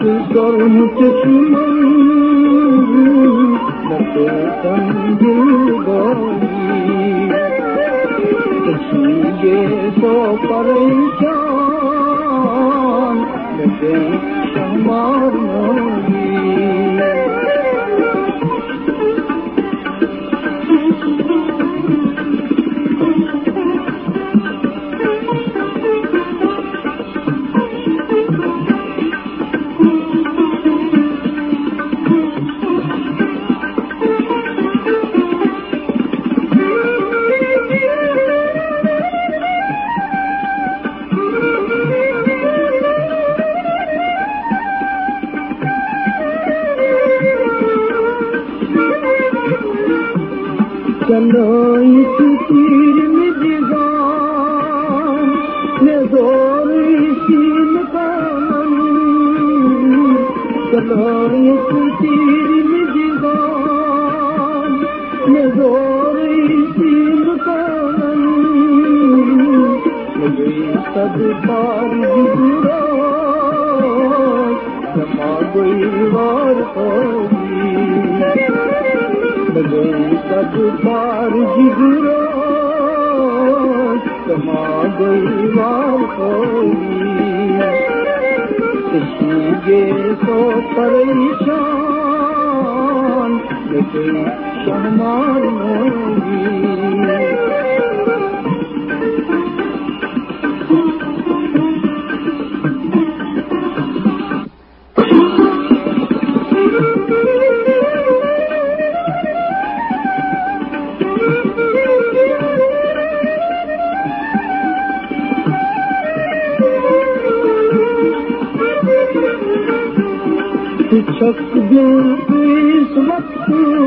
कर्म चश्मन नकोतन दिलदारी कशीगे तो परेशान लगे शमार नोरी चलो इस तीर में जिगान ने जोर इसी मकान चलो इस तीर में जिगान ने जोर इसी मकान मुझे सब पार गुजरा समा गई वार होगी सब पार जिगरो समा गई वार होगी कशीगे तो परेशान लगे शमार होगी छक दिल इस वक्त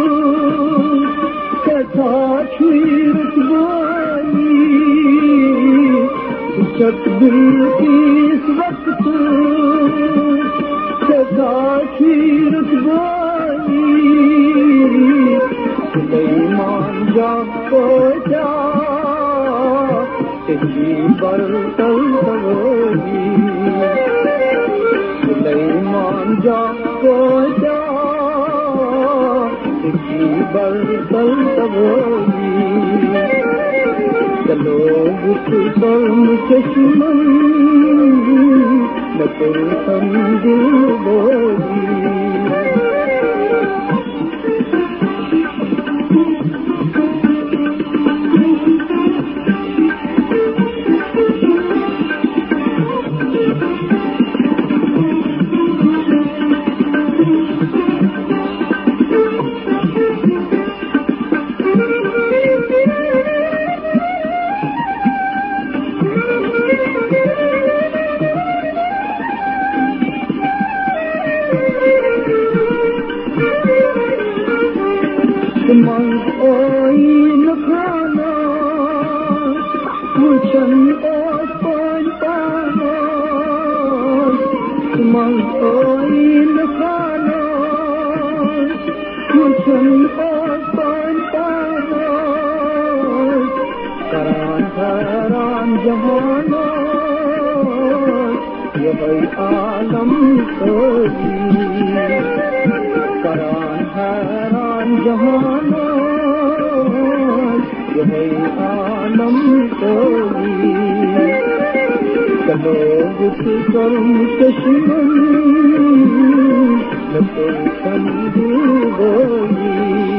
कथा छीरत बाई छक दिल इस वक्त कथा छीरत बाई सुलेमान जाको जा तेरी बरतल होगी सुलेमान जाको जा तेरी बरतल होगी चलो बुत कर्म चश्मन न कोतन दिलदारी मंग ओइन खाना मुझन और पाना मंग ओइन खाना मुझन और पाना करान हैरान जहाना ये आलम तोरी करान हैरान जहाना यही आलम तोरी चलो गुस कर्म चश्मन न कोतन दिलदारी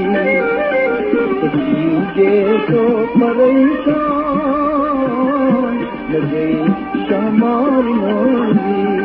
कशीगे तो परेशान लगे शमार नोरी